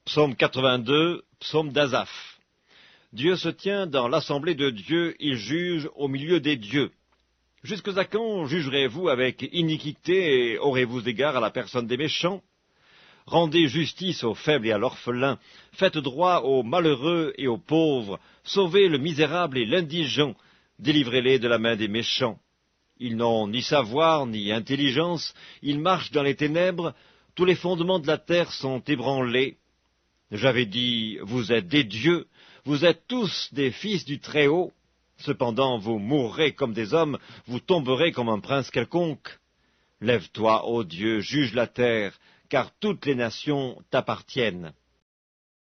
Psaume 82, psaume d'Asaph. Dieu se tient dans l'assemblée de Dieu, il juge au milieu des dieux. Jusque à quand jugerez-vous avec iniquité et aurez-vous égard à la personne des méchants? Rendez justice aux faibles et à l'orphelin, faites droit aux malheureux et aux pauvres, sauvez le misérable et l'indigent, délivrez-les de la main des méchants. Ils n'ont ni savoir ni intelligence, ils marchent dans les ténèbres, tous les fondements de la terre sont ébranlés. J'avais dit, vous êtes des dieux, vous êtes tous des fils du Très-Haut. Cependant, vous mourrez comme des hommes, vous tomberez comme un prince quelconque. Lève-toi, ô Dieu, juge la terre, car toutes les nations t'appartiennent.